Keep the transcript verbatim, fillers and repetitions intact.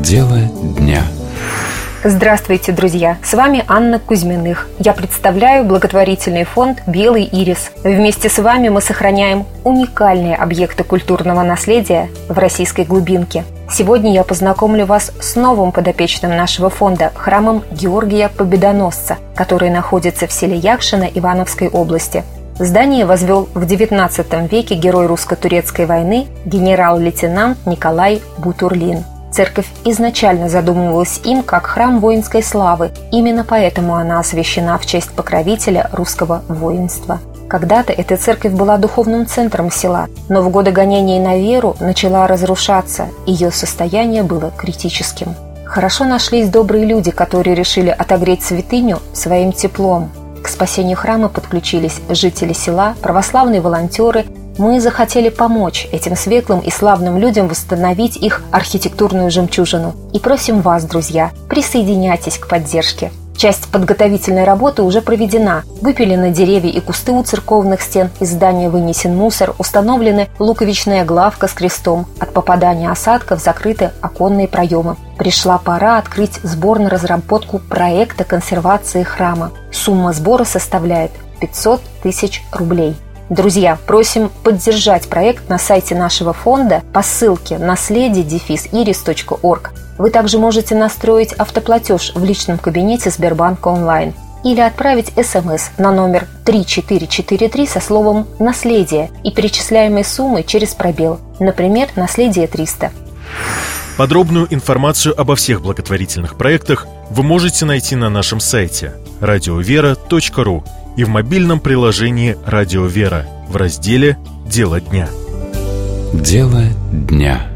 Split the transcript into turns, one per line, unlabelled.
Дело дня.
Здравствуйте, друзья! С вами Анна Кузьминых. Я представляю благотворительный фонд «Белый ирис». Вместе с вами мы сохраняем уникальные объекты культурного наследия в российской глубинке. Сегодня я познакомлю вас с новым подопечным нашего фонда – храмом Георгия Победоносца, который находится в селе Якшино Ивановской области. Здание возвел в девятнадцатом веке герой русско-турецкой войны генерал-лейтенант Николай Бутурлин. Церковь изначально задумывалась им как храм воинской славы, именно поэтому она освящена в честь покровителя русского воинства. Когда-то эта церковь была духовным центром села, но в годы гонений на веру начала разрушаться, ее состояние было критическим. Хорошо нашлись добрые люди, которые решили отогреть святыню своим теплом. К спасению храма подключились жители села, православные волонтеры. Мы захотели помочь этим светлым и славным людям восстановить их архитектурную жемчужину. И просим вас, друзья, присоединяйтесь к поддержке. Часть подготовительной работы уже проведена. Выпилены деревья и кусты у церковных стен, из здания вынесен мусор, установлены луковичная главка с крестом. От попадания осадков закрыты оконные проемы. Пришла пора открыть сбор на разработку проекта консервации храма. Сумма сбора составляет пятьсот тысяч рублей. Друзья, просим поддержать проект на сайте нашего фонда по ссылке наследие дефис ирис точка орг. Вы также можете настроить автоплатеж в личном кабинете Сбербанка онлайн или отправить смс на номер три четыре четыре три со словом «Наследие» и перечисляемой суммой через пробел, например, «Наследие триста».
Подробную информацию обо всех благотворительных проектах вы можете найти на нашем сайте радиовера точка ру и в мобильном приложении «Радио Вера» в разделе «Дело дня».
Дело дня.